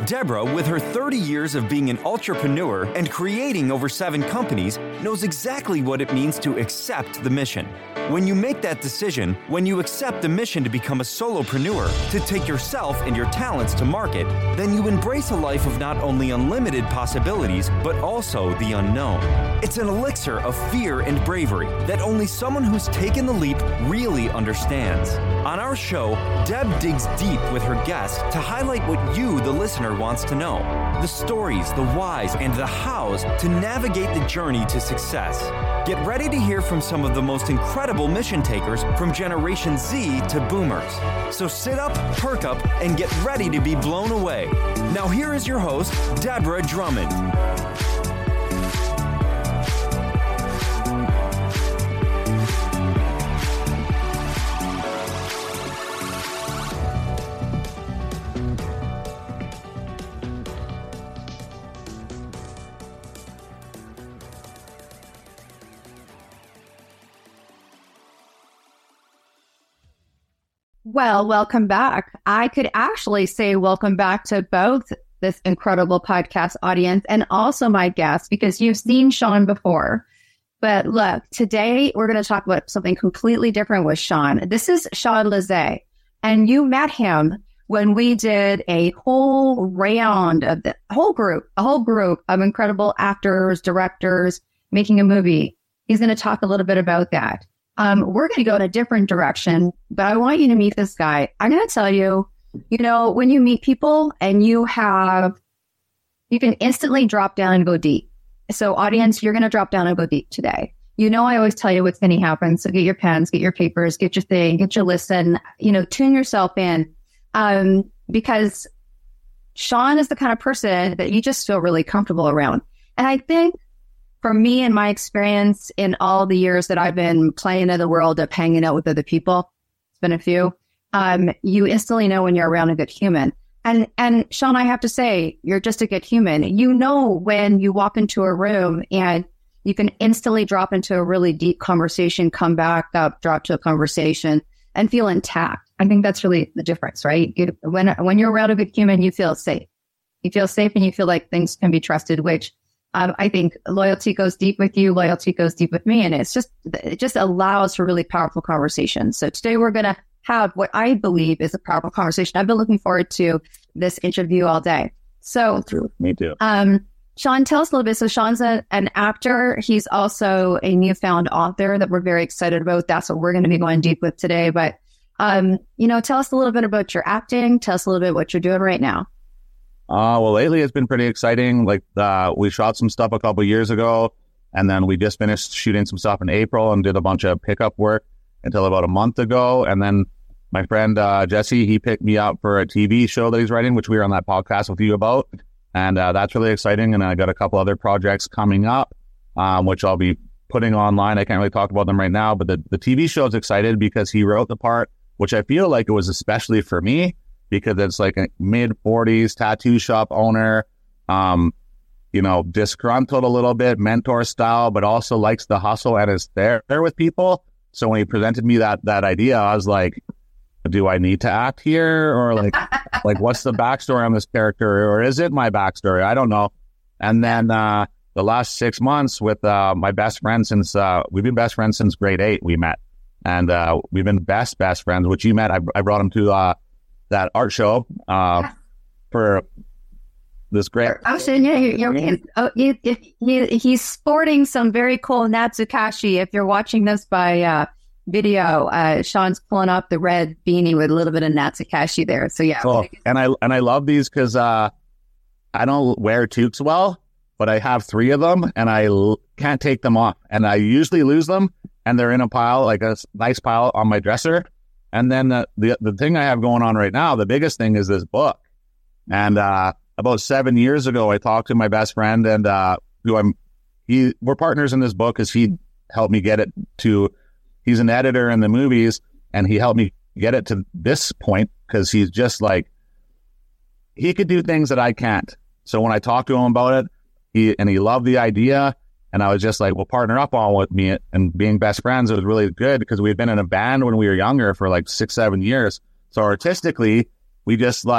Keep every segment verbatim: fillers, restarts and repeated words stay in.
Deborah, with her thirty years of being an entrepreneur and creating over seven companies, knows exactly what it means to accept the mission. When you make that decision, when you accept the mission to become a solopreneur, to take yourself and your talents to market, then you embrace a life of not only unlimited possibilities, but also the unknown. It's an elixir of fear and bravery that only someone who's taken the leap really understands. On our show, Deb digs deep with her guests to highlight what you, the listener, wants to know. The stories, the whys, and the hows to navigate the journey to success. Get ready to hear from some of the most incredible mission takers from Generation Z to Boomers. So sit up, perk up, and get ready to be blown away. Now here is your host, Deborah Drummond. Well, welcome back. I could actually say welcome back to both this incredible podcast audience and also my guests, because you've seen Sean before. But look, today we're going to talk about something completely different with Sean. This is Sean Lizay, and you met him when we did a whole round of the whole group, a whole group of incredible actors, directors making a movie. He's going to talk a little bit about that. Um, we're going to go in a different direction, but I want you to meet this guy. I'm going to tell you, you know, when you meet people and you have, you can instantly drop down and go deep. So audience, you're going to drop down and go deep today. You know, I always tell you what's going to happen. So get your pens, get your papers, get your thing, get your listen, you know, tune yourself in. Um, because Sean is the kind of person that you just feel really comfortable around. And I think for me and my experience in all the years that I've been playing in the world of hanging out with other people, it's been a few, um, you instantly know when you're around a good human. And, and Sean, I have to say, you're just a good human. You know when you walk into a room and you can instantly drop into a really deep conversation, come back up, drop to a conversation, and feel intact. I think that's really the difference, right? You, when, when you're around a good human, you feel safe. You feel safe and you feel like things can be trusted, which Um, I think loyalty goes deep with you. Loyalty goes deep with me. And it's just, it just allows for really powerful conversations. So today we're going to have what I believe is a powerful conversation. I've been looking forward to this interview all day. So, True. Me too. Um, Sean, tell us a little bit. So Sean's a, an actor. He's also a newfound author that we're very excited about. That's what we're going to be going deep with today. But, um, you know, tell us a little bit about your acting. Tell us a little bit what you're doing right now. Uh, well, lately it's been pretty exciting. Like, uh, we shot some stuff a couple years ago, and then we just finished shooting some stuff in April and did a bunch of pickup work until about a month ago. And then my friend, uh, Jesse, he picked me up for a T V show that he's writing, which we were on that podcast with you about. And, uh, that's really exciting. And I got a couple other projects coming up, um, which I'll be putting online. I can't really talk about them right now, but the, the T V show is excited because he wrote the part, which I feel like it was especially for me, because it's like a mid forties tattoo shop owner, um, you know, disgruntled a little bit, mentor style, but also likes the hustle and is there, there with people. So when he presented me that that idea, I was like, do I need to act here? Or like, like what's the backstory on this character? Or is it my backstory? I don't know. And then uh, the last six months with uh, my best friend since, uh, we've been best friends since grade eight, we met. And uh, we've been best, best friends, which you met. I, I brought him to uh, that art show uh, for this great. Oh, so yeah, you're, you're, oh, he, he, he's sporting some very cool Natsukashi. If you're watching this by uh, video, uh, Sean's pulling up the red beanie with a little bit of Natsukashi there. So yeah. Cool. And I and I love these because uh, I don't wear toques well, but I have three of them and I l- can't take them off. And I usually lose them, and they're in a pile, like a nice pile on my dresser. And then the, the the thing I have going on right now, the biggest thing is this book. And uh, about seven years ago, I talked to my best friend, and uh, who I'm, he we're partners in this book because he helped me get it to. He's an editor in the movies, and he helped me get it to this point because he's just like, he could do things that I can't. So when I talked to him about it, he and he loved the idea. And I was just like, well, partner up on with me. And being best friends, it was really good because we had been in a band when we were younger for like six, seven years. So artistically, we just like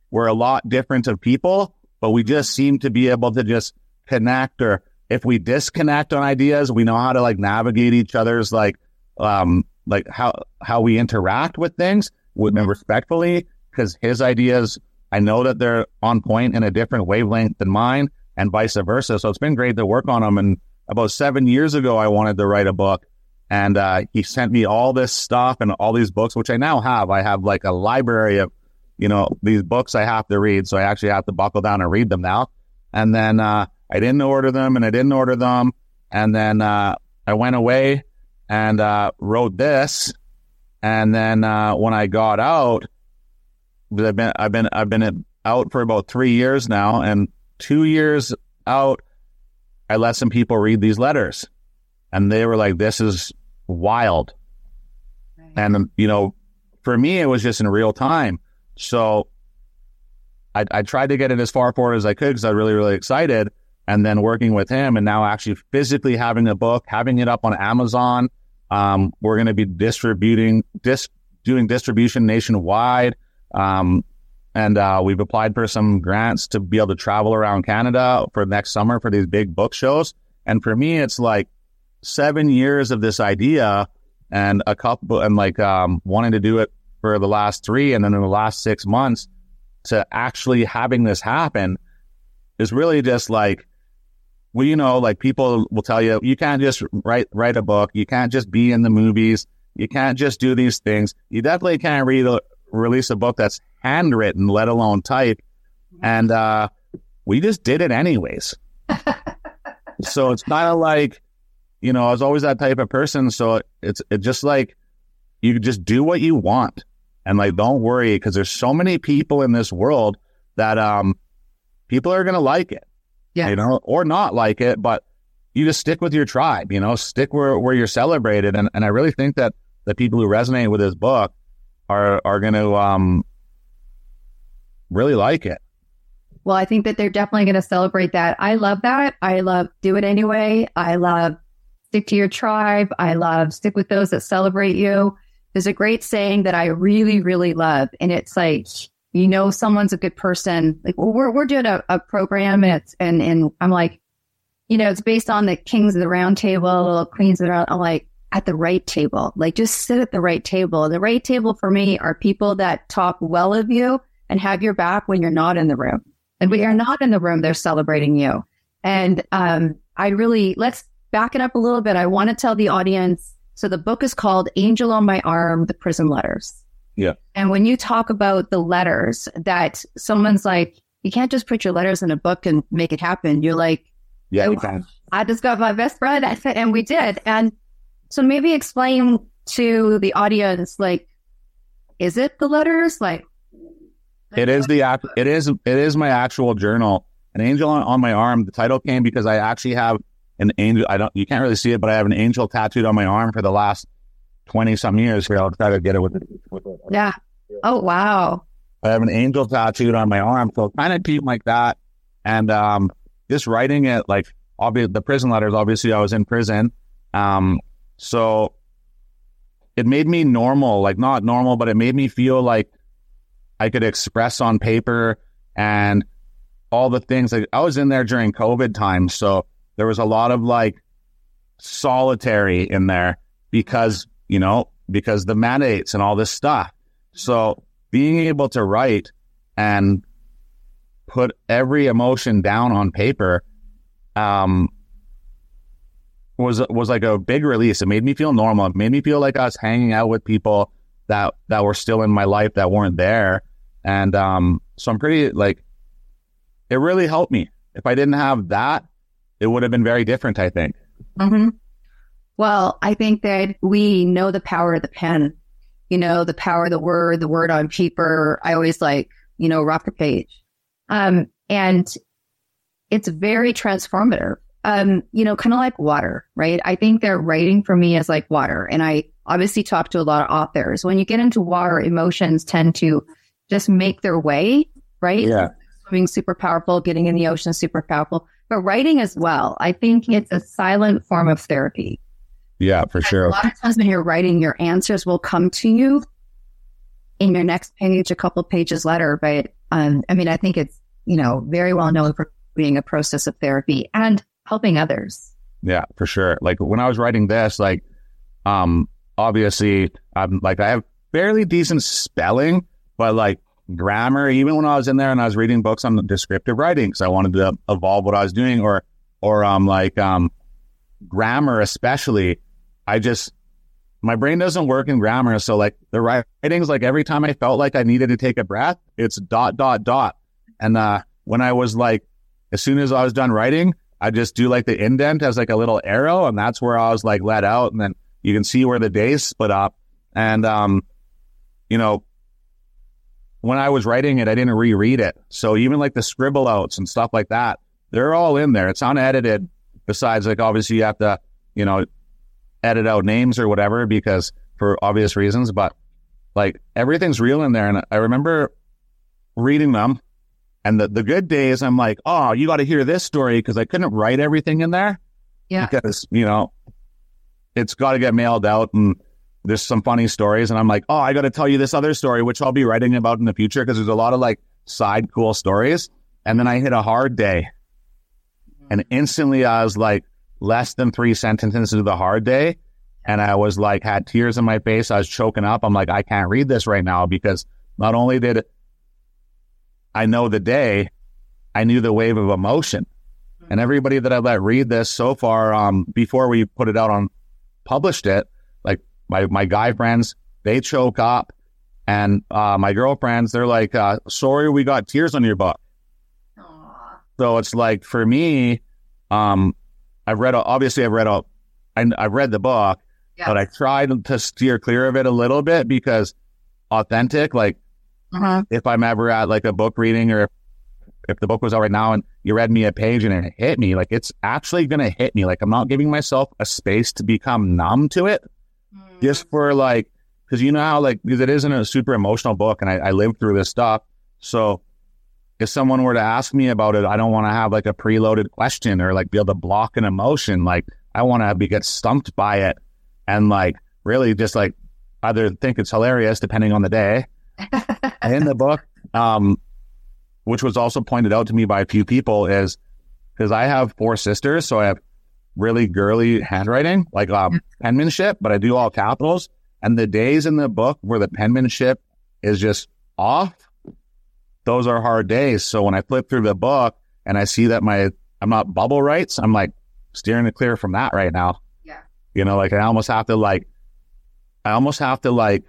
we're a lot different of people, but we just seem to be able to just connect, or if we disconnect on ideas, we know how to like navigate each other's like, um, like how, how we interact with things with respectfully, because his ideas, I know that they're on point in a different wavelength than mine and vice versa. So it's been great to work on them. And about seven years ago, I wanted to write a book, and uh, he sent me all this stuff and all these books, which I now have. I have like a library of, you know, these books I have to read. So I actually have to buckle down and read them now. And then uh, I didn't order them and I didn't order them. And then uh, I went away and uh, wrote this. And then uh, when I got out, I've been, I've been, I've been out for about three years now, and two years out, I let some people read these letters, and they were like, "This is wild." Right. And you know, for me, it was just in real time. So I, I tried to get it as far forward as I could because I was really, really excited. And then working with him, and now actually physically having a book, having it up on Amazon. Um, we're going to be distributing, dis, doing distribution nationwide. Um, and, uh, we've applied for some grants to be able to travel around Canada for next summer for these big book shows. And for me, it's like seven years of this idea and a couple, and like, um, wanting to do it for the last three. And then in the last six months to actually having this happen is really just like, well, you know, like people will tell you, you can't just write, write a book. You can't just be in the movies. You can't just do these things. You definitely can't read a, release a book that's handwritten, let alone type. And uh, we just did it anyways. So it's kind of like, you know, I was always that type of person. So it's it's just like, you just do what you want and like, don't worry, because there's so many people in this world that um people are going to like it. Yeah. You know, or not like it, but you just stick with your tribe, you know, stick where, where you're celebrated. And, and I really think that the people who resonate with this book are, are going to um, really like it. Well, I think that they're definitely going to celebrate that. I love that. I love do it anyway. I love stick to your tribe. I love stick with those that celebrate you. There's a great saying that I really, really love. And it's like, you know, someone's a good person. Like, well, we're we're doing a, a program, and it's and and I'm like, you know, it's based on the kings of the round table, queens of the round. I'm like, at the right table, like just sit at the right table. The right table for me are people that talk well of you and have your back when you're not in the room. And when you're not in the room, they're celebrating you. And um, I really let's back it up a little bit. I want to tell the audience. So the book is called Angel on My Arm: The Prison Letters. Yeah. And when you talk about the letters, that someone's like, you can't just put your letters in a book and make it happen. You're like, yeah, you can. I just got my best friend, and we did. And so maybe explain to the audience, like, is it the letters? Like, it is the act. It is. It is my actual journal. An angel on, on my arm. The title came because I actually have an angel. I don't. You can't really see it, but I have an angel tattooed on my arm for the last twenty some years. Here, I'll try to get it with it. With it. Yeah. Oh, wow. I have an angel tattooed on my arm. So kind of keep like that. And um, just writing it, like, obviously, the prison letters, obviously, I was in prison. Um, so it made me normal, like not normal, but it made me feel like I could express on paper and all the things. Like, I was in there during COVID time. So there was a lot of like solitary in there because, you know, because the mandates and all this stuff. So being able to write and put every emotion down on paper um, was was like a big release. It made me feel normal. It made me feel like I was hanging out with people that, that were still in my life that weren't there. And um, so I'm pretty, like, it really helped me. If I didn't have that, it would have been very different, I think. Mm-hmm. Well, I think that we know the power of the pen, you know, the power of the word, the word on paper. I always like, you know, rock a page. Um, and it's very transformative, um, you know, kind of like water, right? I think that writing for me is like water. And I obviously talk to a lot of authors. When you get into water, emotions tend to just make their way, right? Yeah. Swimming super powerful, getting in the ocean super powerful, but writing as well. I think it's a silent form of therapy. Yeah, for sure. A lot of times when you're writing, your answers will come to you in your next page, a couple pages later. But Um, I mean, I think it's, you know, very well known for being a process of therapy and helping others. Yeah, for sure. Like when I was writing this, like, um, obviously I'm like, I have fairly decent spelling, but like grammar, even when I was in there and I was reading books on descriptive writing, because I wanted to evolve what I was doing, or, or, um, like, um, grammar, especially, I just, my brain doesn't work in grammar. So like the writings, like every time I felt like I needed to take a breath, it's dot, dot, dot. And, uh, when I was like, as soon as I was done writing, I just do like the indent as like a little arrow. And that's where I was like let out. And then you can see where the days split up. And, um, you know, when I was writing it, I didn't reread it. So even like the scribble outs and stuff like that, they're all in there. It's unedited. Besides, like, obviously you have to, you know, edit out names or whatever because for obvious reasons, but like everything's real in there. And I remember reading them, and the, the good days, I'm like, oh, you got to hear this story, because I couldn't write everything in there. Yeah. Because, you know, it's got to get mailed out and there's some funny stories. And I'm like, oh, I got to tell you this other story, which I'll be writing about in the future, because there's a lot of like side cool stories. And then I hit a hard day. And instantly I was like less than three sentences into the hard day. And I was like, had tears in my face. I was choking up. I'm like, I can't read this right now, because not only did I know the day, I knew the wave of emotion. And everybody that I let read this so far, um, before we put it out on, published it, like my, my guy friends, they choke up. And uh, my girlfriends, they're like, uh, sorry, we got tears on your book. So it's like, for me, um, I've read, obviously I've read, a, I, I've read the book, yes. But I tried to steer clear of it a little bit, because authentic, like uh-huh. if I'm ever at like a book reading, or if, if the book was out right now and you read me a page and it hit me, like it's actually going to hit me. Like I'm not giving myself a space to become numb to it mm. just for like, because you know how like, because it isn't a super emotional book, and I, I lived through this stuff. So if someone were to ask me about it, I don't want to have like a preloaded question or like be able to block an emotion. Like I want to be get stumped by it, and like really just like either think it's hilarious depending on the day. In the book, um, which was also pointed out to me by a few people, is because I have four sisters, so I have really girly handwriting, like um, penmanship, but I do all capitals. And the days in the book where the penmanship is just off, those are hard days. So when I flip through the book and I see that my I'm not bubble rights, I'm like steering it clear from that right now. Yeah. You know, like I almost have to like I almost have to like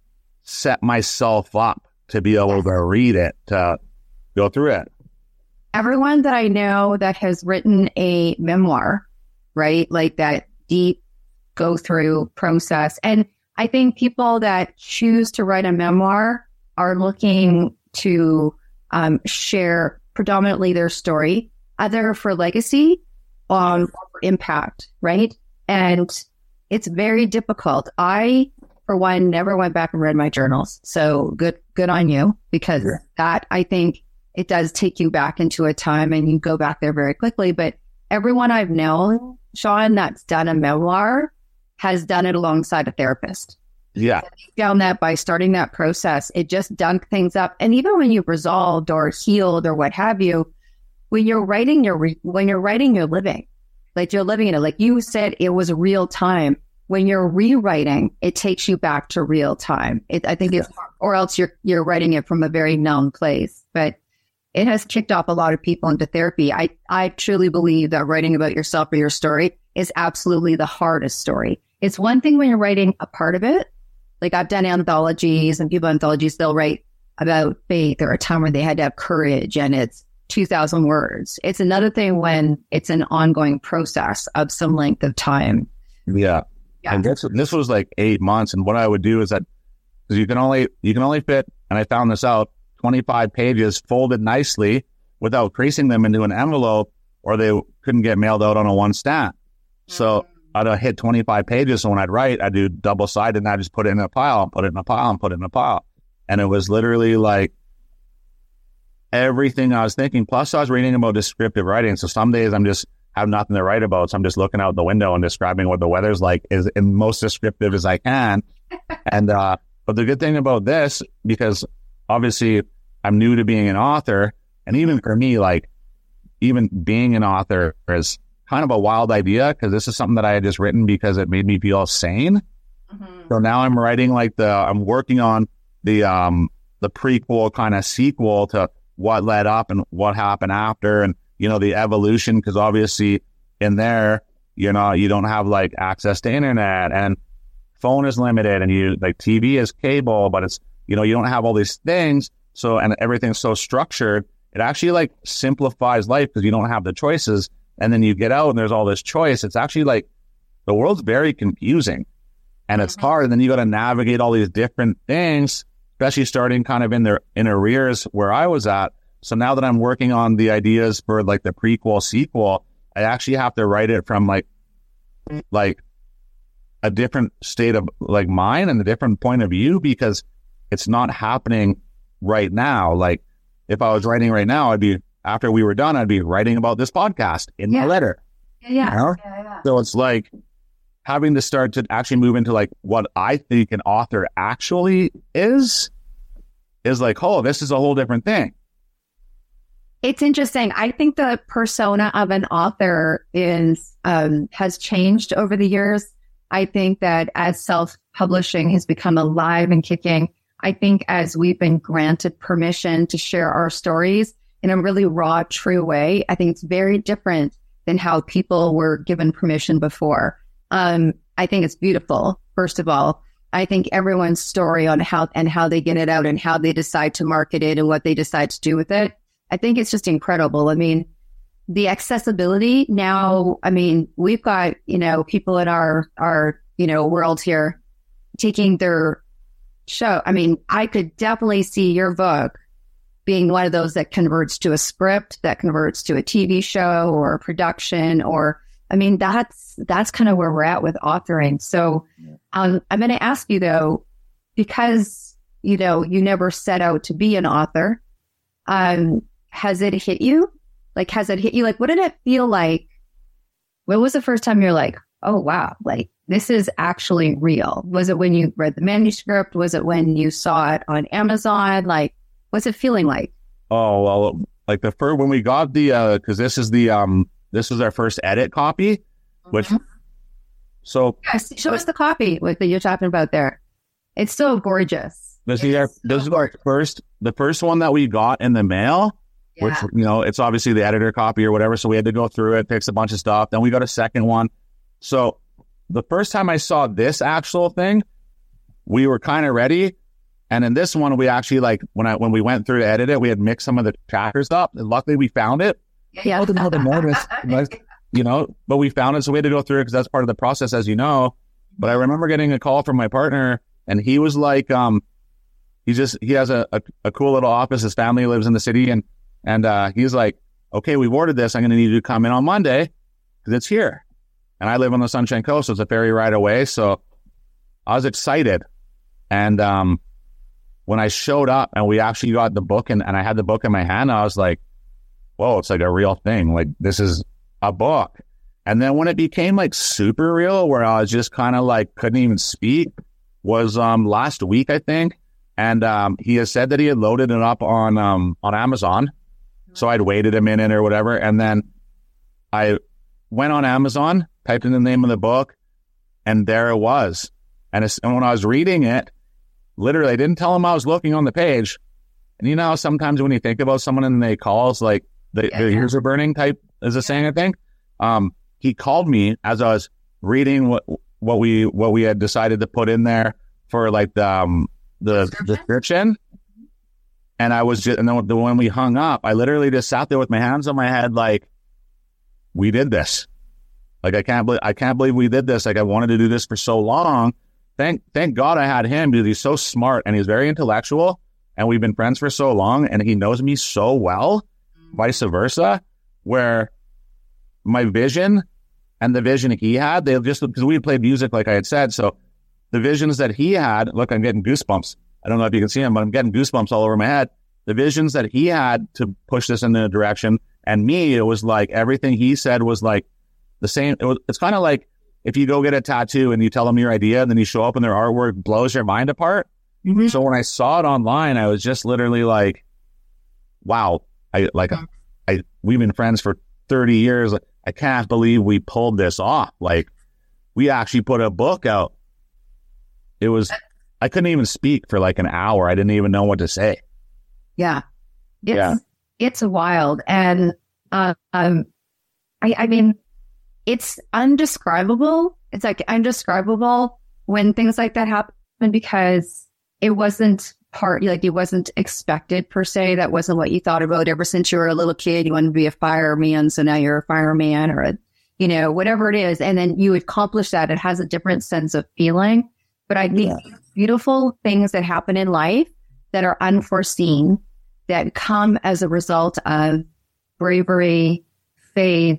set myself up to be able to read it, to go through it. Everyone that I know that has written a memoir, right? Like that deep go through process. And I think people that choose to write a memoir are looking to um, share predominantly their story, either for legacy um, or for impact, right? And it's very difficult. I, for one, never went back and read my journals. So good, good on you, because sure. that, I think it does take you back into a time and you go back there very quickly. But everyone I've known, Sean, that's done a memoir has done it alongside a therapist. Yeah. Found that by starting that process, it just dunk things up. And even when you've resolved or healed or what have you, when you're writing, you're re- when you're writing, you're living. Like you're living in it. Like you said, it was real time. When you're rewriting, it takes you back to real time. It, I think it's, or else you're you're writing it from a very numb place. But it has kicked off a lot of people into therapy. I, I truly believe that writing about yourself or your story is absolutely the hardest story. It's one thing when you're writing a part of it. Like I've done anthologies, and people in anthologies, they'll write about faith or a time where they had to have courage, and it's two thousand words. It's another thing when it's an ongoing process of some length of time. Yeah. Yeah. And this, this was like eight months. And what I would do is that, because you can only, you can only fit, and I found this out, twenty-five pages folded nicely without creasing them into an envelope, or they couldn't get mailed out on a one stamp. Mm-hmm. So I'd hit twenty-five pages. So when I'd write, I'd do double sided, and I just put it in a pile and put it in a pile and put it in a pile. And it was literally like everything I was thinking. Plus I was reading about descriptive writing. So some days I'm just have nothing to write about. So I'm just looking out the window and describing what the weather's like is in most descriptive as I can. And, uh, but the good thing about this, because obviously I'm new to being an author. And even for me, like even being an author is kind of a wild idea because this is something that I had just written because it made me feel sane. Mm-hmm. So now I'm writing like the, I'm working on the, um, the prequel kind of sequel to what led up and what happened after and, you know, the evolution. Because obviously in there, you know, you don't have like access to internet and phone is limited and you like T V is cable, but it's, you know, you don't have all these things. So, and everything's so structured, it actually like simplifies life because you don't have the choices. And then you get out and there's all this choice. It's actually like the world's very confusing and it's hard. And then you got to navigate all these different things, especially starting kind of in their in arrears where I was at. So now that I'm working on the ideas for like the prequel sequel, I actually have to write it from like, like a different state of like mind and a different point of view because it's not happening right now. Like if I was writing right now, I'd be, after we were done, I'd be writing about this podcast in yeah. my letter. Yeah. Yeah. You know? yeah, yeah. So it's like having to start to actually move into like what I think an author actually is, is like, oh, this is a whole different thing. It's interesting. I think the persona of an author is um, has changed over the years. I think that as self-publishing has become alive and kicking, I think as we've been granted permission to share our stories in a really raw, true way, I think it's very different than how people were given permission before. Um, I think it's beautiful, first of all. I think everyone's story on how and how they get it out and how they decide to market it and what they decide to do with it, I think it's just incredible. I mean, the accessibility now, I mean, we've got, you know, people in our, our, you know, world here taking their show. I mean, I could definitely see your book being one of those that converts to a script, that converts to a T V show or a production, or, I mean, that's, that's kind of where we're at with authoring. So um, I'm going to ask you though, because, you know, you never set out to be an author. Um, has it hit you? Like, has it hit you? Like, what did it feel like? When was the first time you're like, oh, wow, like this is actually real? Was it when you read the manuscript? Was it when you saw it on Amazon? Like, what's it feeling like? Oh, well, like the first, when we got the, uh, cause this is the, um, this was our first edit copy, which, mm-hmm. so. Yes, show us the copy that you're talking about there. It's so gorgeous. This is our, so this is our first, the first one that we got in the mail. Yeah. Which, you know, it's obviously the editor copy or whatever. So we had to go through it, fix a bunch of stuff. Then we got a second one. So the first time I saw this actual thing, we were kind of ready. And in this one, we actually like, when I, when we went through to edit it, we had mixed some of the chapters up and luckily we found it. Yeah. Oh, the notice, you know, but we found it. So we had to go through it because that's part of the process, as you know. But I remember getting a call from my partner and he was like, um, he just, he has a, a, a cool little office. His family lives in the city and And uh, he's like, okay, we've ordered this. I'm going to need you to come in on Monday because it's here. And I live on the Sunshine Coast, so it's a ferry ride away. So I was excited. And um, when I showed up and we actually got the book and, and I had the book in my hand, I was like, whoa, it's like a real thing. Like this is a book. And then when it became like super real, where I was just kind of like couldn't even speak, was um, last week, I think. And um, he has said that he had loaded it up on um, on Amazon. So I'd waited a minute or whatever. And then I went on Amazon, typed in the name of the book, and there it was. And, it's, and when I was reading it, literally, I didn't tell him I was looking on the page. And you know, sometimes when you think about someone and they calls, like the, yeah, the yeah. ears are burning type is a yeah. saying, I think. Um, he called me as I was reading what what we what we had decided to put in there for like the um, the description. And I was just, and then when we hung up, I literally just sat there with my hands on my head, like, we did this. Like, I can't believe, I can't believe we did this. Like, I wanted to do this for so long. Thank, thank God I had him because he's so smart and he's very intellectual. And we've been friends for so long and he knows me so well, mm-hmm. vice versa, where my vision and the vision he had, they just, because we played music, like I had said. So the visions that he had, look, I'm getting goosebumps. I don't know if you can see him, but I'm getting goosebumps all over my head. The visions that he had to push this in a direction, and me, it was like everything he said was like the same. It was, it's kind of like if you go get a tattoo and you tell them your idea and then you show up and their artwork blows your mind apart. Mm-hmm. So when I saw it online, I was just literally like, wow, I like, mm-hmm. I, we've been friends for thirty years. I can't believe we pulled this off. Like, we actually put a book out. It was, I couldn't even speak for like an hour. I didn't even know what to say. Yeah. It's, yeah. It's wild. And, uh, um, I, I mean, it's undescribable. It's like undescribable when things like that happen, because it wasn't part, like it wasn't expected per se. That wasn't what you thought about ever since you were a little kid. You wanted to be a fireman. So now you're a fireman, or a, you know, whatever it is. And then you accomplish that. It has a different sense of feeling. But I think yeah. beautiful things that happen in life that are unforeseen, that come as a result of bravery, faith,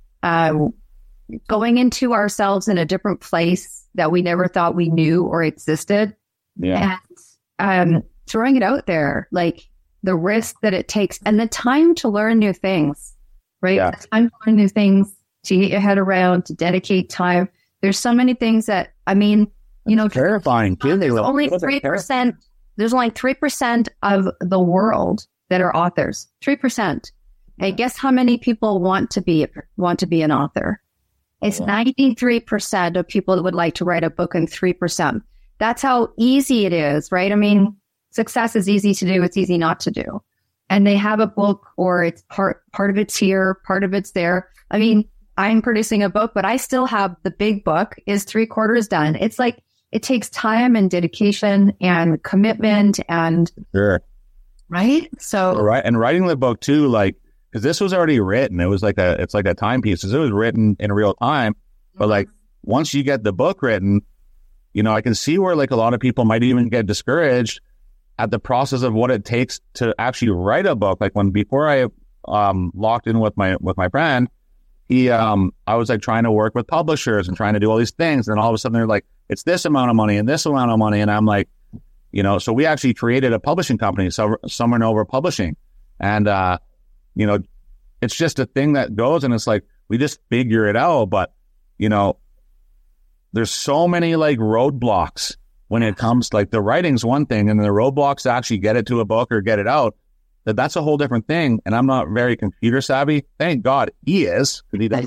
um, going into ourselves in a different place that we never thought we knew or existed. Yeah. And um, throwing it out there, like the risk that it takes and the time to learn new things, right? Yeah. The time to learn new things, to get your head around, to dedicate time. There's so many things that, I mean, you know, terrifying. There's only three percent. There's only three percent of the world that are authors. Three percent. And guess how many people want to be want to be an author? It's ninety-three percent of people that would like to write a book, and three percent. That's how easy it is, right? I mean, success is easy to do. It's easy not to do. And they have a book, or it's part part of it's here, part of it's there. I mean, I'm producing a book, but I still have the big book is three quarters done. It's like, it takes time and dedication and commitment and sure. Right. So, right. And writing the book too, like, cause this was already written. It was like a, it's like a timepiece. It was written in real time, but like once you get the book written, you know, I can see where like a lot of people might even get discouraged at the process of what it takes to actually write a book. Like when, before I, um, locked in with my, with my friend, he, um, I was like trying to work with publishers and trying to do all these things. And all of a sudden they're like, it's this amount of money and this amount of money. And I'm like, you know, so we actually created a publishing company, so Summer Nova Publishing. And, uh, you know, it's just a thing that goes, and it's like, we just figure it out. But, you know, there's so many like roadblocks when it comes, like the writing's one thing, and the roadblocks to actually get it to a book or get it out, that that's a whole different thing. And I'm not very computer savvy. Thank God he is. He does.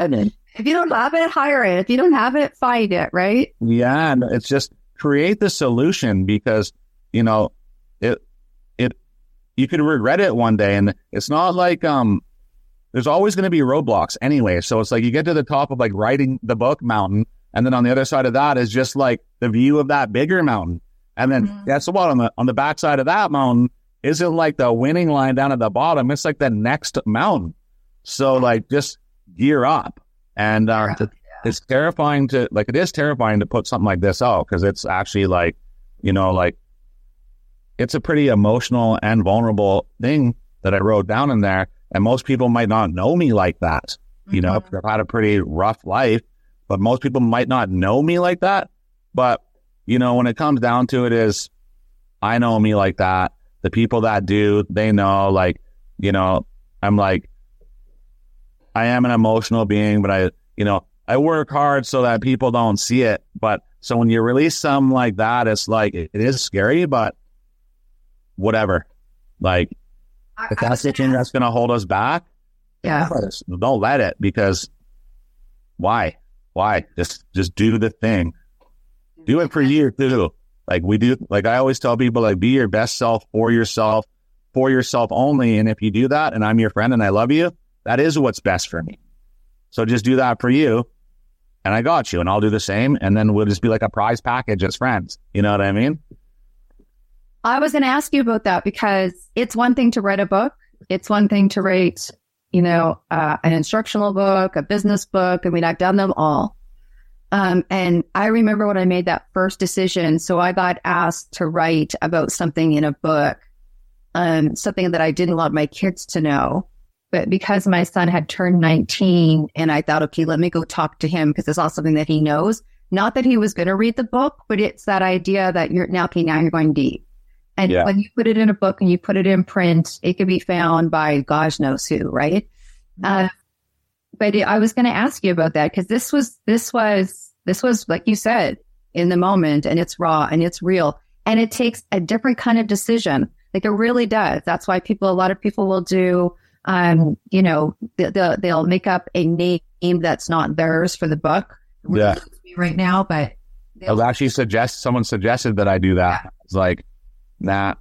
If you don't have it, hire it. If you don't have it, find it, right? Yeah. And it's just create the solution, because, you know, it, it, you could regret it one day. And it's not like, um, there's always going to be roadblocks anyway. So it's like you get to the top of like writing the book mountain, and then on the other side of that is just like the view of that bigger mountain. And then mm-hmm. guess what? On the, on the backside of that mountain isn't like the winning line down at the bottom. It's like the next mountain. So like just gear up. And uh, yeah. it's terrifying to, like, it is terrifying to put something like this out, because it's actually like, you know, like, it's a pretty emotional and vulnerable thing that I wrote down in there. And most people might not know me like that. You know, mm-hmm. I've had a pretty rough life, but most people might not know me like that. But, you know, when it comes down to it, is I know me like that. The people that do, they know, like, you know, I'm like, I am an emotional being, but I, you know, I work hard so that people don't see it. But so when you release something like that, it's like, it, it is scary, but whatever. Like, I, if that's the thing that's going to hold us back, yeah, don't let it, because why? Why? Just, just do the thing. Do it for you too. Like we do, like I always tell people, like, be your best self for yourself, for yourself only. And if you do that, and I'm your friend and I love you, that is what's best for me. So just do that for you, and I got you, and I'll do the same. And then we'll just be like a prize package as friends. You know what I mean? I was going to ask you about that, because it's one thing to write a book. It's one thing to write, you know, uh, an instructional book, a business book. I mean, I've done them all. Um, and I remember when I made that first decision. So I got asked to write about something in a book, um, something that I didn't want my kids to know. But because my son had turned nineteen, and I thought, okay, let me go talk to him, because it's not something that he knows. Not that he was going to read the book, but it's that idea that you're now, okay, now you're going deep. And yeah. when you put it in a book and you put it in print, it can be found by gosh knows who, right? Mm-hmm. Uh, but it, I was going to ask you about that, because this was, this was, this was, like you said, in the moment, and it's raw and it's real. And it takes a different kind of decision. Like it really does. That's why people, a lot of people will do, um, you know, they'll, they'll make up a name that's not theirs for the book. Yeah. Right now, but I was actually suggest someone suggested that I do that. Yeah. It's like, nah.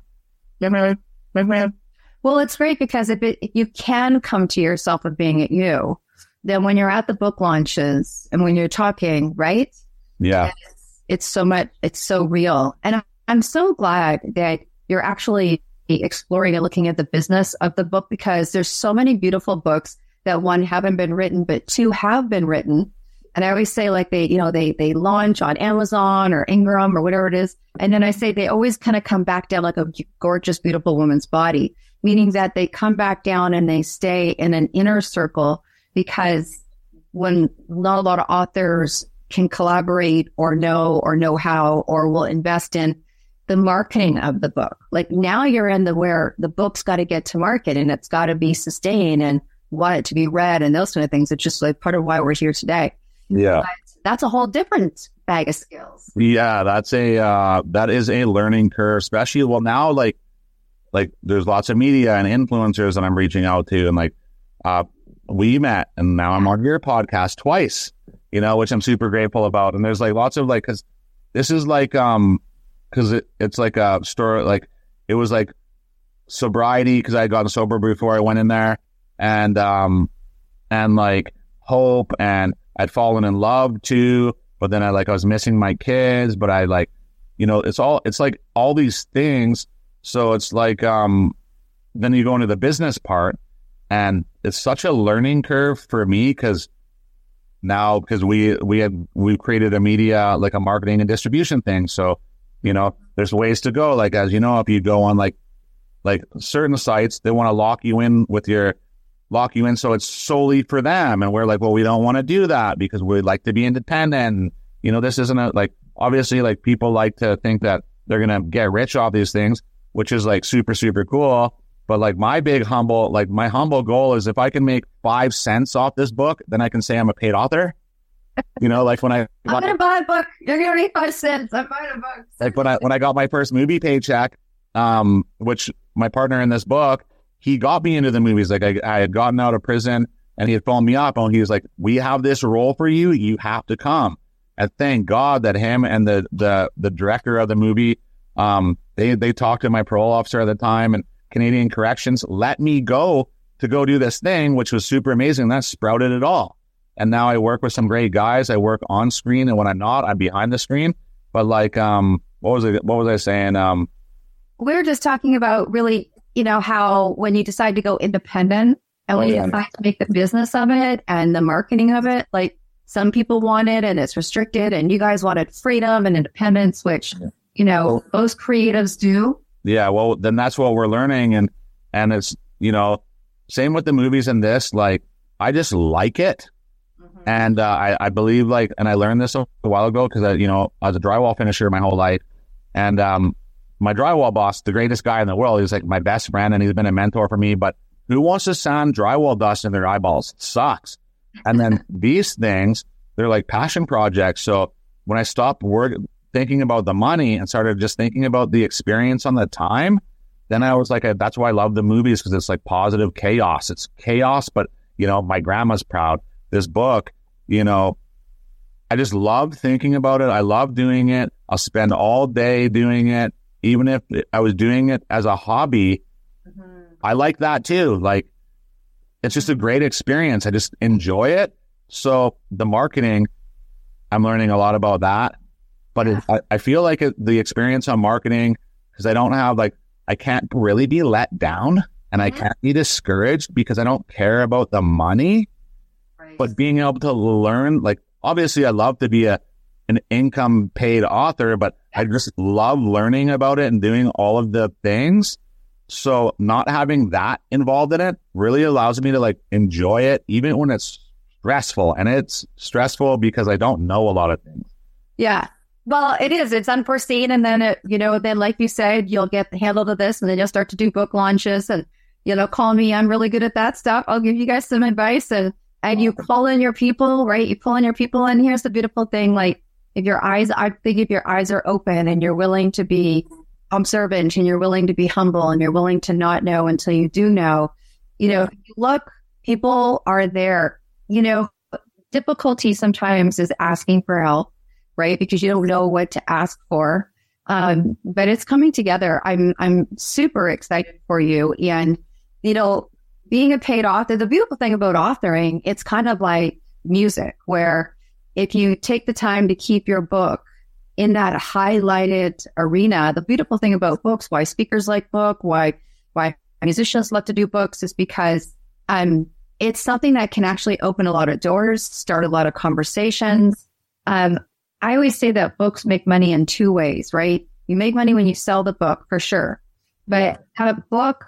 Well, it's great because if, it, if you can come to yourself of being it you, then when you're at the book launches and when you're talking, right? Yeah. It's, it's so much, it's so real. And I'm so glad that you're actually exploring and looking at the business of the book, because there's so many beautiful books that one haven't been written, but two have been written. And I always say, like, they, you know, they, they launch on Amazon or Ingram or whatever it is. And then I say they always kind of come back down like a gorgeous, beautiful woman's body, meaning that they come back down and they stay in an inner circle, because when not a lot of authors can collaborate or know or know how or will invest in the marketing of the book. Like now you're in the where the book's got to get to market and it's got to be sustained and want it to be read and those kind of things. It's just like part of why we're here today. Yeah. But that's a whole different bag of skills. Yeah, that's a uh, that is a learning curve, especially well now like like there's lots of media and influencers that I'm reaching out to, and like uh, we met and now I'm on your podcast twice, you know, which I'm super grateful about. And there's like lots of like, cause this is like, um, cause it, it's like a story, like it was like sobriety, cause I had gotten sober before I went in there, and, um, and like hope, and I'd fallen in love too, but then I like, I was missing my kids, but I like, you know, it's all, it's like all these things. So it's like, um, then you go into the business part, and it's such a learning curve for me, because now, because we, we had, we created a media, like a marketing and distribution thing. So, you know, there's ways to go. Like, as you know, if you go on like, like certain sites, they want to lock you in with your, lock you in. So it's solely for them. And we're like, well, we don't want to do that because we'd like to be independent. You know, this isn't a, like, obviously like people like to think that they're going to get rich off these things, which is like super, super cool. But like my big humble, like my humble goal is if I can make five cents off this book, then I can say I'm a paid author. You know, like when I, I'm going to buy a book. You're going to need five cents. I'm buying a book. Like when I, when I got my first movie paycheck, um, which my partner in this book, he got me into the movies. Like I, I had gotten out of prison and he had phoned me up and he was like, we have this role for you. You have to come. And thank God that him and the, the, the director of the movie, um, they, they talked to my parole officer at the time, and Canadian Corrections let me go to go do this thing, which was super amazing. That sprouted it all. And now I work with some great guys. I work on screen, and when I'm not, I'm behind the screen. But like, um, what was it? What was I saying? Um, we were just talking about really, you know, how when you decide to go independent and when you decide to make the business of it and the marketing of it, like some people want it and it's restricted, and you guys wanted freedom and independence, which, you know, most creatives do. Yeah, well, then that's what we're learning. And, and it's, you know, same with the movies and this, like, I just like it. Mm-hmm. And uh, I, I believe like, and I learned this a while ago because, I, you know, I was a drywall finisher my whole life. And um, my drywall boss, the greatest guy in the world, he's like my best friend and he's been a mentor for me. But who wants to sand drywall dust in their eyeballs? It sucks. And then these things, they're like passion projects. So when I stopped work, thinking about the money and started just thinking about the experience on the time, then I was like, that's why I love the movies, because it's like positive chaos. It's chaos, but, you know, my grandma's proud. This book, you know, I just love thinking about it. I love doing it. I'll spend all day doing it. Even if I was doing it as a hobby, mm-hmm. I like that too. Like, it's just a great experience. I just enjoy it. So the marketing, I'm learning a lot about that. But it, I, I feel like it, the experience on marketing, because I don't have like, I can't really be let down and I can't be discouraged because I don't care about the money. Right. But being able to learn, like, obviously I love to be a an income paid author, but I just love learning about it and doing all of the things. So not having that involved in it really allows me to like enjoy it, even when it's stressful. And it's stressful because I don't know a lot of things. Yeah. Well, it is. It's unforeseen. And then, it, you know, then like you said, you'll get the handle to this and then you'll start to do book launches and, you know, call me. I'm really good at that stuff. I'll give you guys some advice. And, and you pull in your people, right? You pull in your people. And here's the beautiful thing. Like if your eyes, I think if your eyes are open and you're willing to be observant and you're willing to be humble and you're willing to not know until you do know, you know, look, people are there. You know, difficulty sometimes is asking for help, right? Because you don't know what to ask for. Um, but it's coming together. I'm, I'm super excited for you. And, you know, being a paid author, the beautiful thing about authoring, it's kind of like music, where if you take the time to keep your book in that highlighted arena, the beautiful thing about books, why speakers like book, why why musicians love to do books, is because um, it's something that can actually open a lot of doors, start a lot of conversations. Um, I always say that books make money in two ways, right? You make money when you sell the book, for sure. But a book,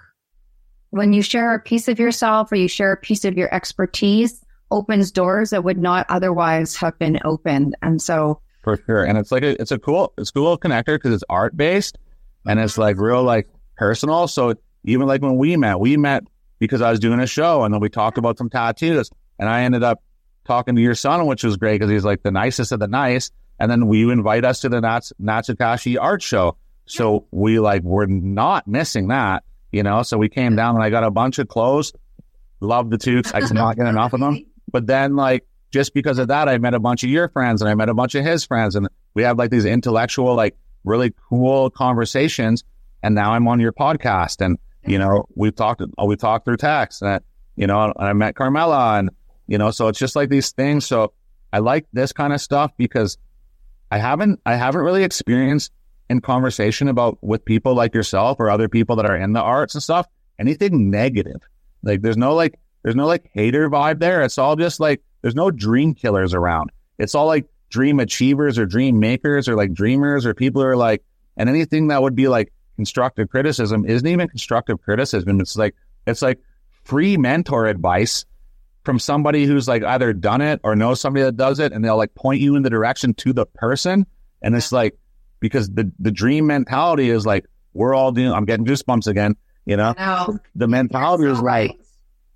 when you share a piece of yourself or you share a piece of your expertise, opens doors that would not otherwise have been opened. And so for sure. And it's like, a, it's a cool, it's cool connector because it's art based and it's like real, like personal. So even like when we met, we met because I was doing a show and then we talked about some tattoos and I ended up talking to your son, which was great because he's like the nicest of the nice. And then we invite us to the Nats, Natsukashi art show. So we like, we're not missing that, you know? So we came down and I got a bunch of clothes. Love the toques. I cannot get enough of them. But then like, just because of that, I met a bunch of your friends and I met a bunch of his friends and we have like these intellectual, like really cool conversations. And now I'm on your podcast and, you know, we've talked, we talked through text and, you know, and I met Carmela and, you know, so it's just like these things. So I like this kind of stuff because I haven't, I haven't really experienced in conversation about with people like yourself or other people that are in the arts and stuff, anything negative. Like there's no like, there's no like hater vibe there. It's all just like, there's no dream killers around. It's all like dream achievers or dream makers or like dreamers or people who are like, and anything that would be like constructive criticism isn't even constructive criticism. It's like, it's like free mentor advice from somebody who's like either done it or knows somebody that does it. And they'll like point you in the direction to the person. And it's like, because the, the dream mentality is like, we're all doing, I'm getting goosebumps again, you know, know. The mentality is right. Like,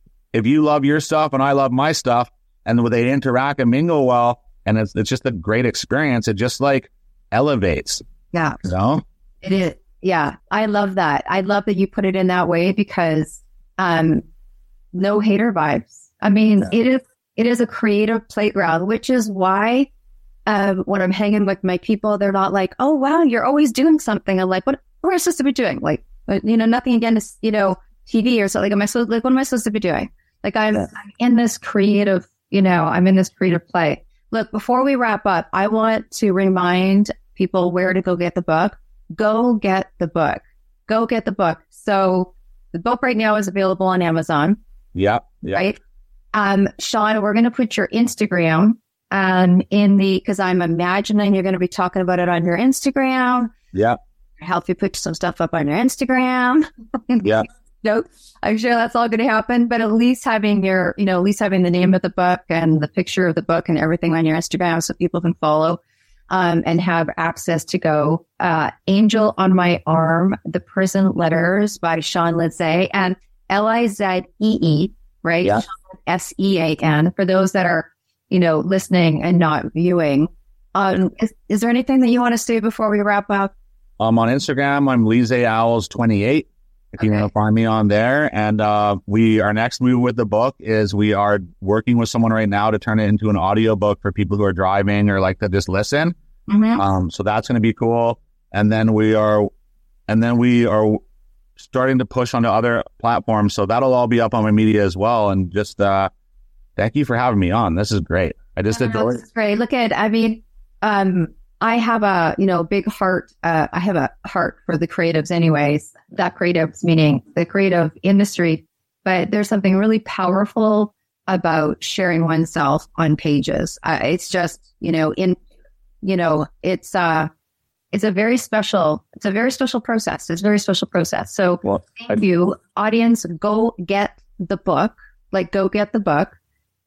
if you love your stuff and I love my stuff, and when they interact and mingle well, and it's it's just a great experience. It just like elevates. Yeah. You know? It is. Yeah. I love that. I love that you put it in that way because um, no hater vibes. I mean, yeah. it is it is a creative playground, which is why uh, when I'm hanging with my people, they're not like, oh, wow, you're always doing something. I'm like, what, what am I supposed to be doing? Like, you know, nothing against, you know, T V or something. Am I supposed, like, what am I supposed to be doing? Like, I'm, yeah. I'm in this creative You know, I'm in this creative play. Look, before we wrap up, I want to remind people where to go get the book. Go get the book. Go get the book. So the book right now is available on Amazon. Yeah. yeah. Right. Um, Sean, we're going to put your Instagram um, in the, because I'm imagining you're going to be talking about it on your Instagram. Yeah. Help you put some stuff up on your Instagram. Yeah. Nope. I'm sure that's all going to happen, but at least having your, you know, at least having the name of the book and the picture of the book and everything on your Instagram so people can follow um, and have access to go. Uh, Angel on My Arm, The Prison Letters by Sean Lizzé and L I Z E E, right? Yeah. S E A N for those that are, you know, listening and not viewing. Um, is, is there anything that you want to say before we wrap up? Um, on Instagram, I'm Lizzé Owls twenty-eight. If okay. you want to find me on there. And uh, we, our next move with the book is we are working with someone right now to turn it into an audio book for people who are driving or like to just listen. Mm-hmm. Um, so that's going to be cool. And then we are, and then we are starting to push onto other platforms. So that'll all be up on my media as well. And just uh, thank you for having me on. This is great. I just yeah, adore it. This is great. Look at, I mean, um, I have a, you know, big heart. Uh, I have a heart for the creatives anyways, that creatives meaning the creative industry, but there's something really powerful about sharing oneself on pages. Uh, it's just, you know, in, you know, it's, uh, it's a very special, it's a very special process. It's a very special process. So well, thank I, you, audience, go get the book, like go get the book.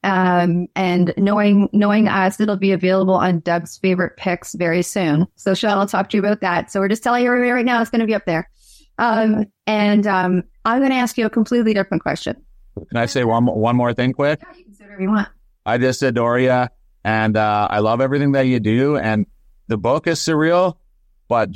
Um, and knowing, knowing us, it'll be available on Doug's Favorite Picks very soon. So Sean will talk to you about that. So we're just telling you right now, it's going to be up there. Um, and, um, I'm going to ask you a completely different question. Can I say one, one more thing quick? Yeah, you can say whatever you want. I just adore you and, uh, I love everything that you do. And the book is surreal, but just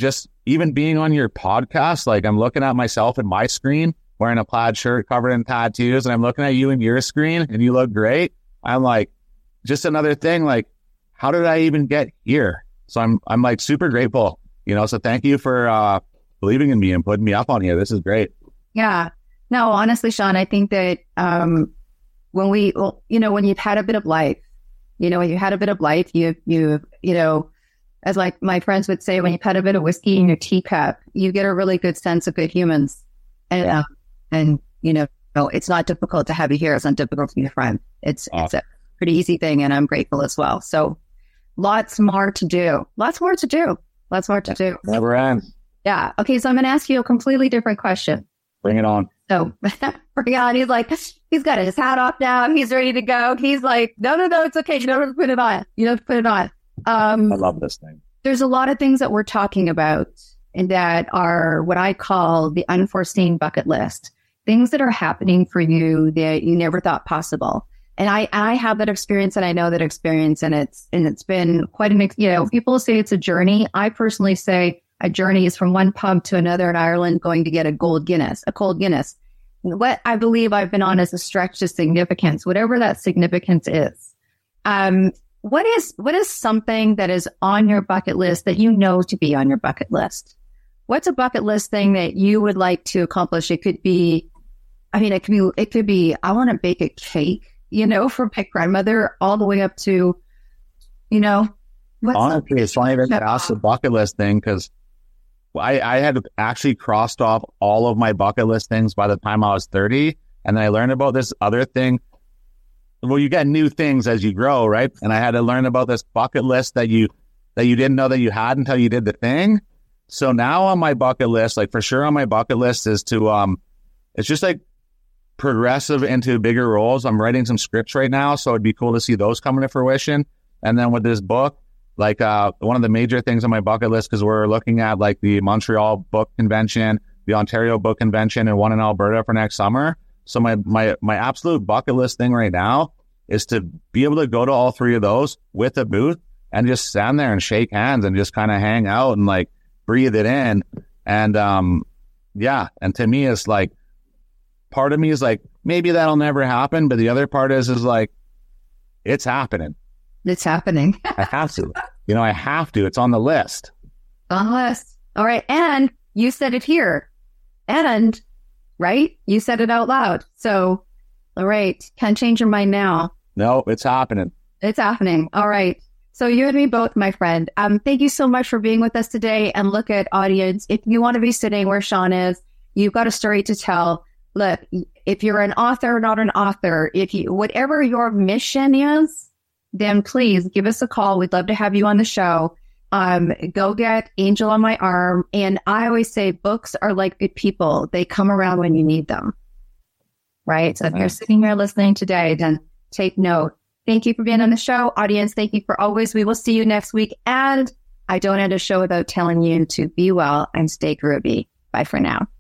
even being on your podcast, like I'm looking at myself in my screen wearing a plaid shirt covered in tattoos, and I'm looking at you in your screen and you look great. I'm like, just another thing, like, how did I even get here? So I'm, I'm like super grateful, you know, so thank you for uh, believing in me and putting me up on here. This is great. Yeah. No, honestly, Sean, I think that um, when we, well, you know, when you've had a bit of life, you know, when you had a bit of life, you, you, you know, as like my friends would say, when you've had a bit of whiskey in your teacup, you get a really good sense of good humans. And, Yeah. uh, and, you know, it's not difficult to have you here. It's not difficult to be a friend. It's, Oh. it's a pretty easy thing. And I'm grateful as well. So lots more to do. Lots more to do. Lots more to do. Never ends. Yeah. Okay. So I'm going to ask you a completely different question. Bring it on. So bring it on. He's like, he's got his hat off now. He's ready to go. He's like, no, no, no, it's okay. You don't have to put it on. You don't have to put it on. Um, I love this thing. there's a lot of things that we're talking about and that are what I call the unforeseen bucket list, things that are happening for you that you never thought possible. And I, I have that experience and I know that experience and it's, and it's been quite an, ex- you know, people say it's a journey. I personally say a journey is from one pub to another in Ireland going to get a gold Guinness, a cold Guinness. What I believe I've been on is a stretch to significance, whatever that significance is. Um, what is, what is something that is on your bucket list that you know to be on your bucket list? What's a bucket list thing that you would like to accomplish? It could be, I mean, it could be, it could be, I want to bake a cake, you know, from my grandmother all the way up to, you know, what's Honestly, it's funny that you asked the bucket list thing because I, I had actually crossed off all of my bucket list things by the time I was thirty. And then I learned about this other thing. Well, you get new things as you grow, right? And I had to learn about this bucket list that you that you didn't know that you had until you did the thing. So now on my bucket list, like for sure on my bucket list is to, um, it's just like progressive into bigger roles. I'm writing some scripts right now, so it'd be cool to see those coming to fruition. And then with this book, like uh, one of the major things on my bucket list, because we're looking at like the Montreal Book Convention, the Ontario Book Convention, and one in Alberta for next summer. So my my my absolute bucket list thing right now is to be able to go to all three of those with a booth and just stand there and shake hands and just kind of hang out and like breathe it in. And um, yeah, and to me, it's like, part of me is like, maybe that'll never happen. But the other part is, is like, it's happening. It's happening. I have to. You know, I have to. It's on the list. On the list. All right. And you said it here. And, right? You said it out loud. So, all right. Can't change your mind now. No, it's happening. It's happening. All right. So you and me both, my friend. Um, thank you so much for being with us today. And look at audience. If you want to be sitting where Sean is, you've got a story to tell. Look, if you're an author, not an author, if you, whatever your mission is, then please give us a call. We'd love to have you on the show. Um, go get Angel on My Arm. And I always say books are like good people. They come around when you need them. Right? So if you're sitting here listening today, then take note. Thank you for being on the show. Audience, thank you for always. We will see you next week. And I don't end a show without telling you to be well and stay groovy. Bye for now.